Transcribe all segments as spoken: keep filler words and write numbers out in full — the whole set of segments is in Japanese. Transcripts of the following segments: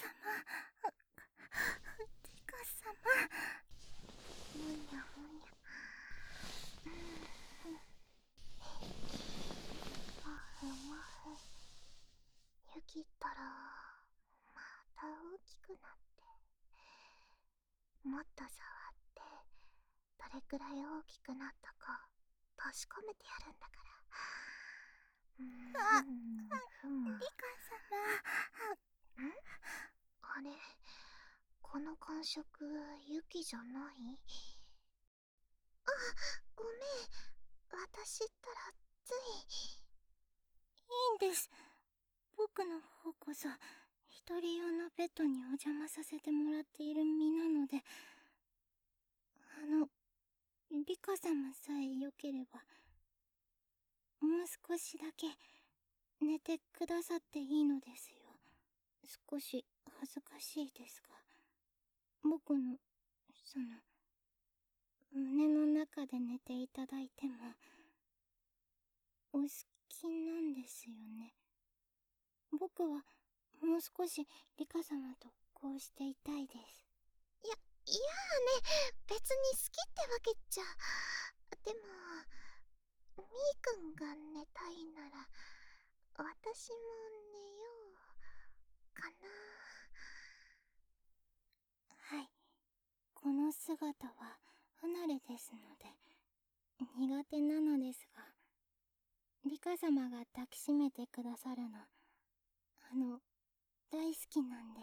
リカ様。むにゃむにゃ。もふもふ。ユキったらまた大きくなって、もっと触ってどれくらい大きくなったか確かめてやるんだから。あ、リカ様。ん？あれ、この感触ユキじゃない？あ、ごめん、私ったらつい。いいんです。僕の方こそ一人用のベッドにお邪魔させてもらっている身なので、あのリカ様さえよければもう少しだけ寝てくださっていいのですよ。少し恥ずかしいですが、僕のその胸の中で寝ていただいてもお好きなんですよね。僕はもう少しリカ様とこうしていたいです。いや、いやね、別に好きってわけじゃ。でも、みーくんが寝たいなら、私も寝ようかな。はい、この姿は不慣れですので、苦手なのですが、リカ様が抱きしめてくださるの、あの、大好きなんです。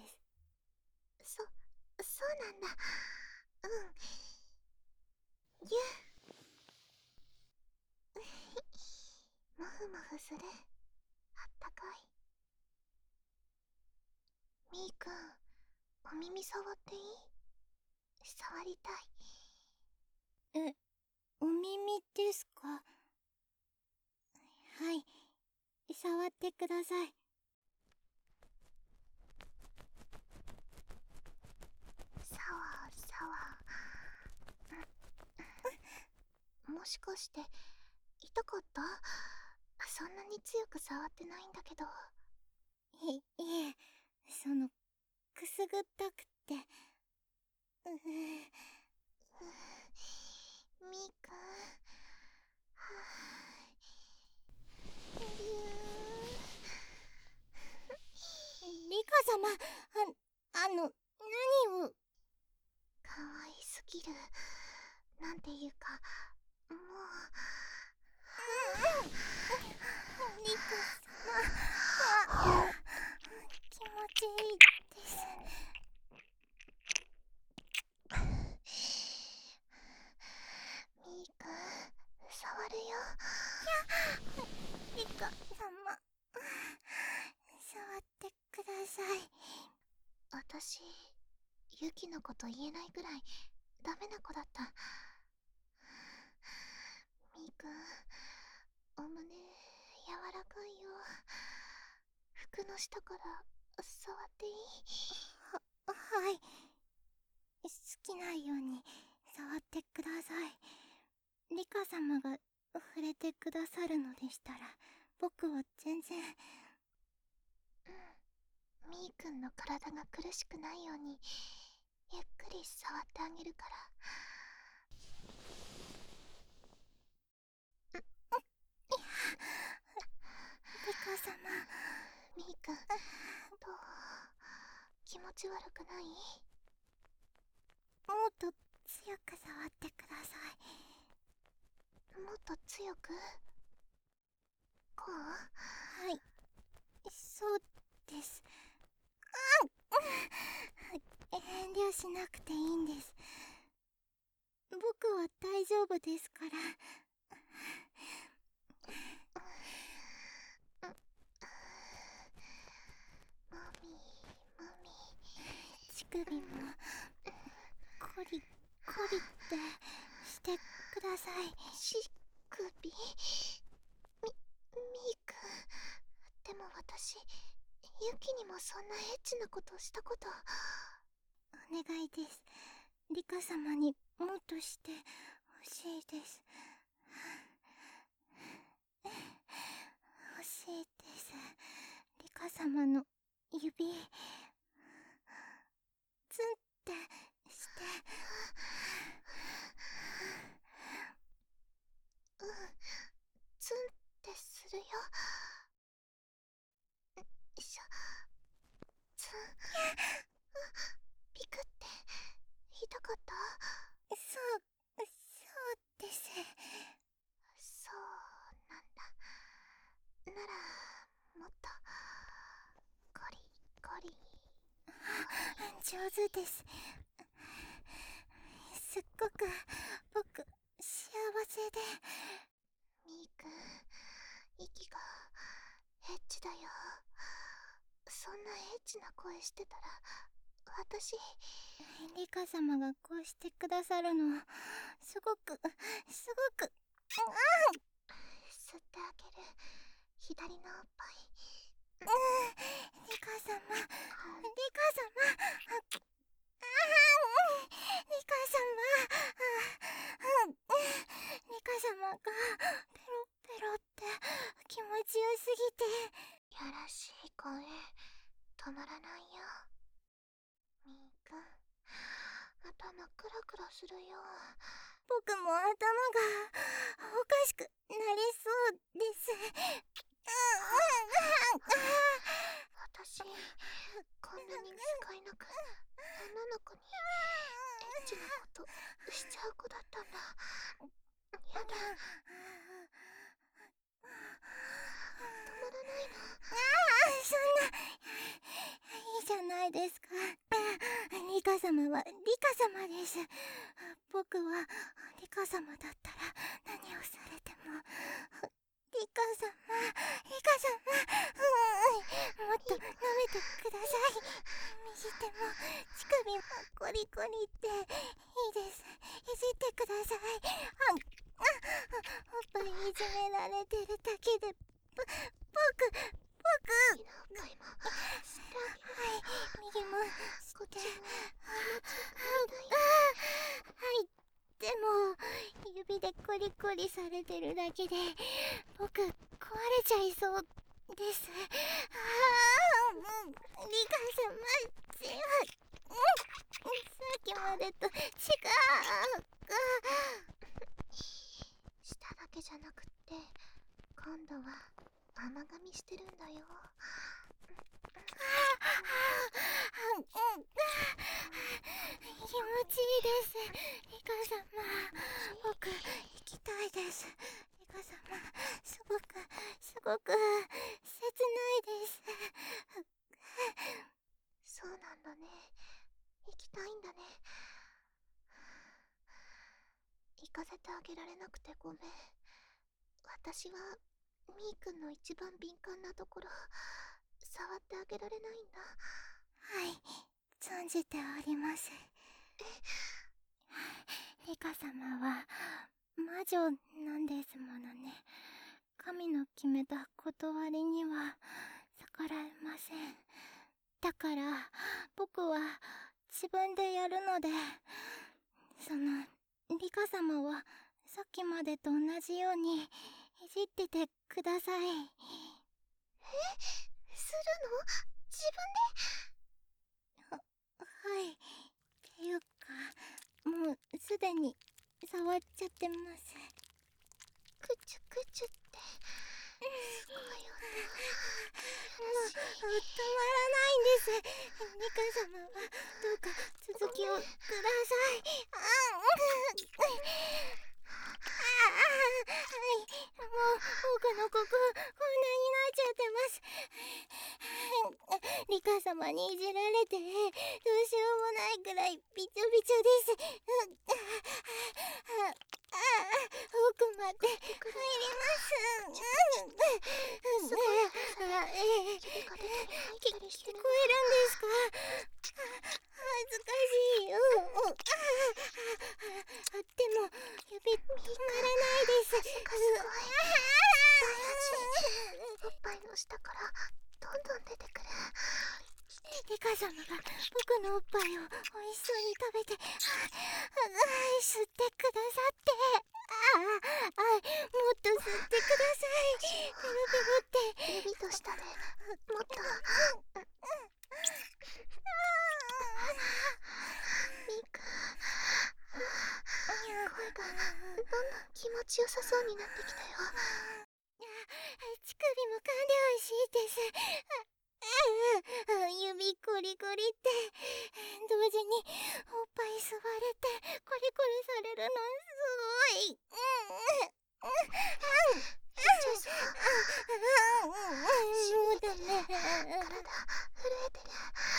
そ、そうなんだ。うん。ゆもふもふする。あったかい。みーくん、お耳触っていい？触りたい。え、お耳ですか？はい、触ってください。さわさわ。もしかして痛かった？そんなに強く触ってないんだけど。い、いえ、その、くすぐったくて。ううみーくん。はぁ、りゅー。リカ様、あ、あの、何を。かわいすぎる。なんていうか、もう。リカ様、あ、気持ちいいです。みーくん、触るよ。いや、リカ様、触ってください。私、ユキのこと言えないぐらいダメな子だった。みーくん、お胸柔らかいよ。服の下から触っていい？は、はい。好きなように触ってください。リカ様が触れてくださるのでしたら、僕は全然。うん、みーくんの体が苦しくないようにゆっくり触ってあげるから。リカ様。みーくん、どう？気持ち悪くない？もっと強く触ってください。もっと強く？こう？はい、そうです。あん遠慮しなくていいんです。僕は大丈夫ですから。もみもみ、乳首もコリコリってしてください。乳首？み、みーくん。でも私、ユキにもそんなエッチなことしたこと。お願いです。リカ様にもっとしてほしいです。欲しいです。リカ様の指。 ピクって痛かった？ そう、そうです。 そうなんだ。ならもっとゴリゴリ上手です。すっごく僕幸せで。 ミーくん、息がエッチだよ。そんなエッチな声してたら私。 リカ様がこうしてくださるのはすごくすごく、 吸ってあげる左のおっぱい。 うん、リカ様、リカ様、リカ様、リカ様がペロペロって気持ちよすぎて。 やらしい声止まらないよ。ミーくん、頭クラクラするよ。 僕も頭がおかしくなりそうです。 私、こんなに使いなく女の子にエッチなことしちゃう子だったんだ。やだ、止まらないの。 ああ、そんな、いいじゃないですか。リカ様はリカ様です。僕はリカ様だったら何をされても。リカ様、リカ様、うん、もっと舐めてください。右手も乳首もコリコリっていいです。いじってください。ああ、おっぱいいじめられてるだけでぼ僕僕右のおっぱいも吸ってあげる。 はい、右もこっちも気持ちよくなりたい。 はい。でも指でコリコリされてるだけで僕壊れちゃいそうです。ああ、うん、リカ様違う、うん、さっきまでと違う。 下だけじゃなくって今度は甘噛みしてるんだよ。 気持ちいいです。リカ様、僕行きたいです。リカ様、すごくすごく切ないです。 そうなんだね。行きたいんだね。行かせてあげられなくてごめん。私はみーくんの一番敏感なところ触ってあげられないんだ。 はい、存じております。リカ様は魔女なんですものね。神の決めた断りには逆らえません。だから僕は自分でやるので、そのリカ様はさっきまでと同じようにいじっててください。 え、するの？自分で？ は、はい。っていうか、もうすでに触っちゃってます。 くちゅくちゅってすごい音。 もう止まらないんです。リカ様はどうか続きをください。ああ、はい、もう僕のこここんなになっちゃってます。リカ様にいじられてどうしようもないくらいびちょびちょです。ああ、奥まで入ります。 すごいあ、ええ、 指が出たり入ったりしてるの。 聞こえるんですか？恥ずかしいよ。あ、でも指止まらないです。 すごい。おっぱいの下からどんどん出てくる。 リカ様が僕のおっぱいを美味しそうに食べて、吸ってくださって、ああ、もっと吸ってください。ペロペロって。 指と下でもっと。ミーくん、声がどんどん気持ちよさそうになってきたよ。 乳首も噛んでほしいです。指指コリコリって同時におっぱい吸われてコリコリされるのすごい。うんうんうん緊張しもうダメ。 体震えてる。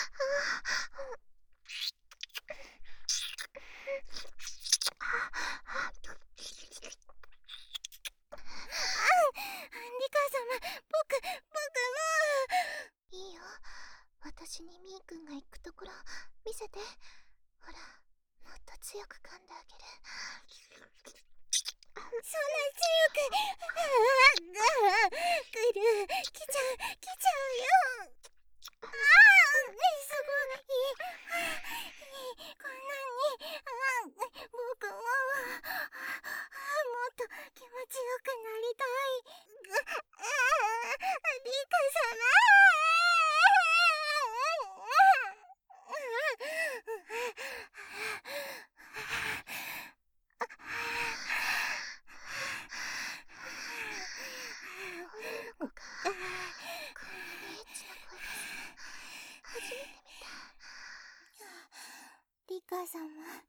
リカ様、僕、僕もういいよ、私にみーくんが行くところ見せて。ほら、もっと強く噛んであげる。 そんな強く来る、来ちゃう、来ちゃうよ。ああ、すごい。こんなに、あ僕ももっと気持ちよくなりたい。リカ様。 女の子がこんなにエッチな声出すの初めて見た。 リカ様、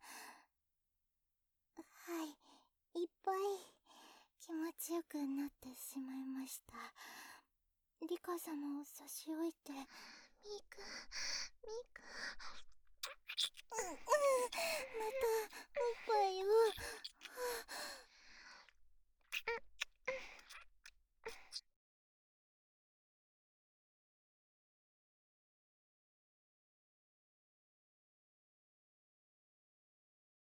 はい、いっぱい気持ちよくなってしまいました。リカ様を差し置いて